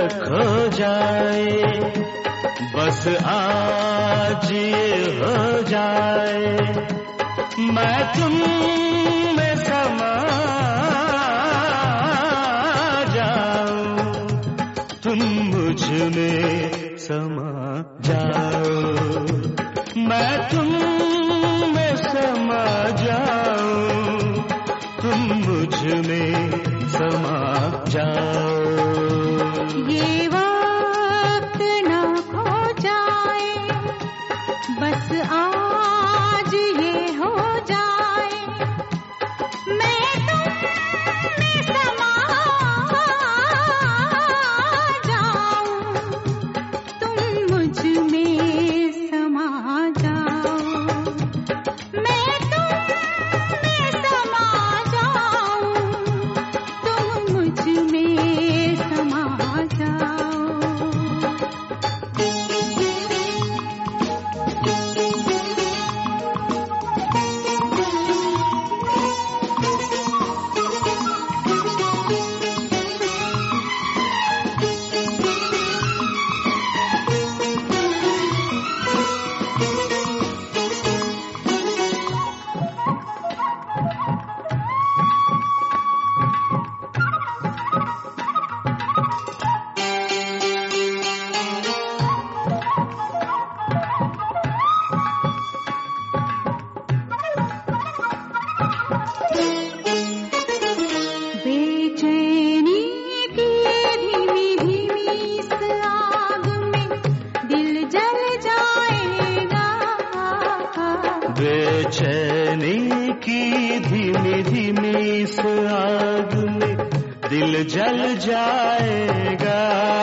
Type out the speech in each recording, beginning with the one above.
खो जाए, बस आज ये हो जाए, मैं तुम में समा जाऊं, तुम मुझ में समा जाओ, मैं तुम में समा जाऊं, तुम मुझ में समा जाओ। ये वक्त ना खो जाए, बस आज ये हो जाए, मैं तुम में समा जाऊं, तुम मुझ में समा जाओ, मैं तुम में समा जाऊं, तुम मुझ में समा जाओ। बेचैनी की धीमी धीमी इस आग में दिल जल जाएगा, बेचैनी की धीमी धीमी इस आग में दिल जल जाएगा,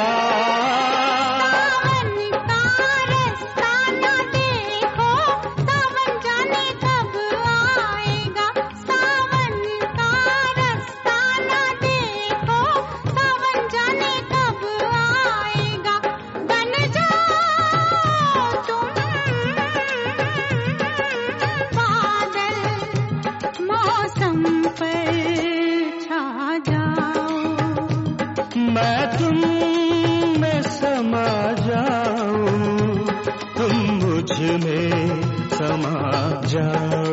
सावन का रास्ता न देखो, सावन जाने कब आएगा, सावन का रास्ता न देखो, सावन जाने कब आएगा, बन जाओ तुम बादल, मौसम पर छा जाओ, मैं तुम में समा जाऊं, तुम मुझ में समा जाओ।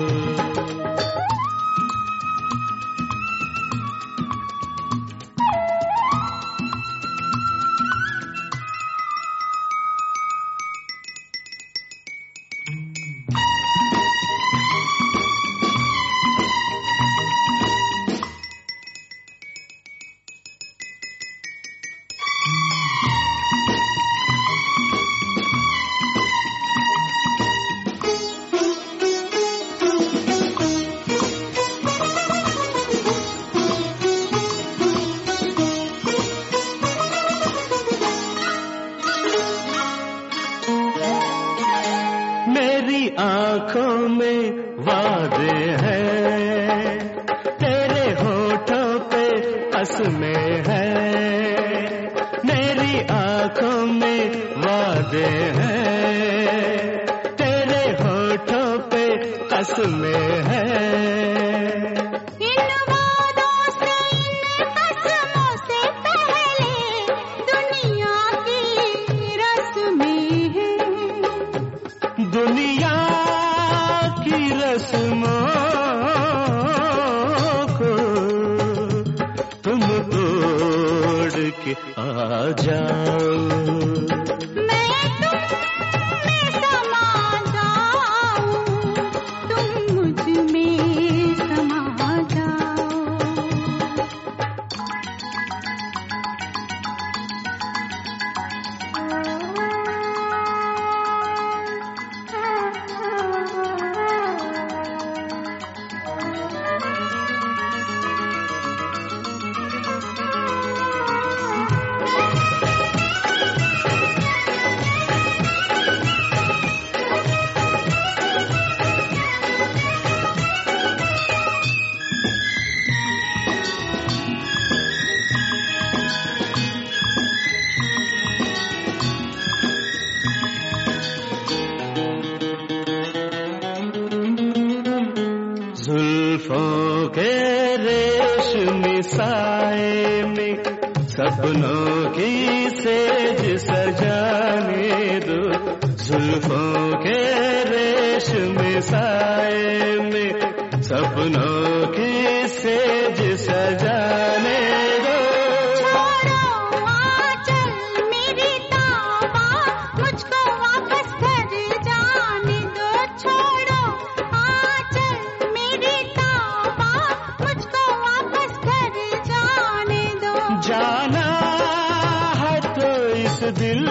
मेरी आंखों में वादे हैं, तेरे होठों पे कसमें हैं, मेरी आंखों में वादे हैं, तेरे होठों पे कसमें हैं, इन वादों से इन कसमों से पहले दुनिया की रस्में हैं, दुनिया की रस्मों को तुम तोड़ के आ जाओ, मैं तुम में समा जाऊं, तुम मुझ में समा जाओ। जुल्फों के रेशमी साए में सपनों की के साए में सपनों की सेज सजाने दो। छोड़ो आंचल मेरी ताबा, मुझको वापस घर जाने दो। छोड़ो आंचल मेरी ताबा, मुझको वापस घर जाने दो। जाना है तो इस दिल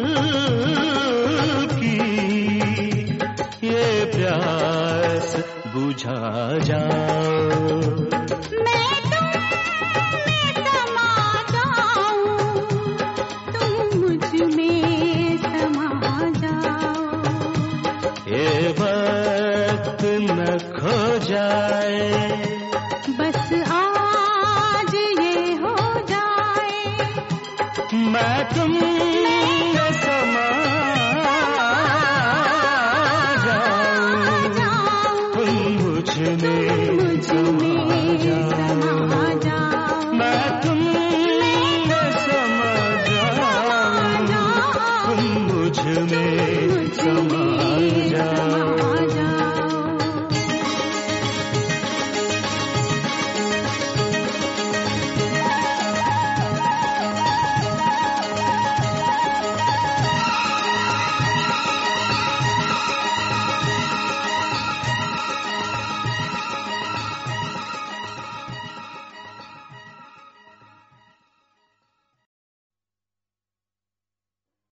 की ये प्यास बुझा जाओ। मैं तुम में समा जाऊं, तुम मुझ में समा जाओ। ये वक्त न खो जाए, बस आज ये हो जाए, मैं तुम में समा जाऊं, तुम मुझ में समा जाओ। मैं तुम में समा जाऊं, तुम मुझ में समा जाओ।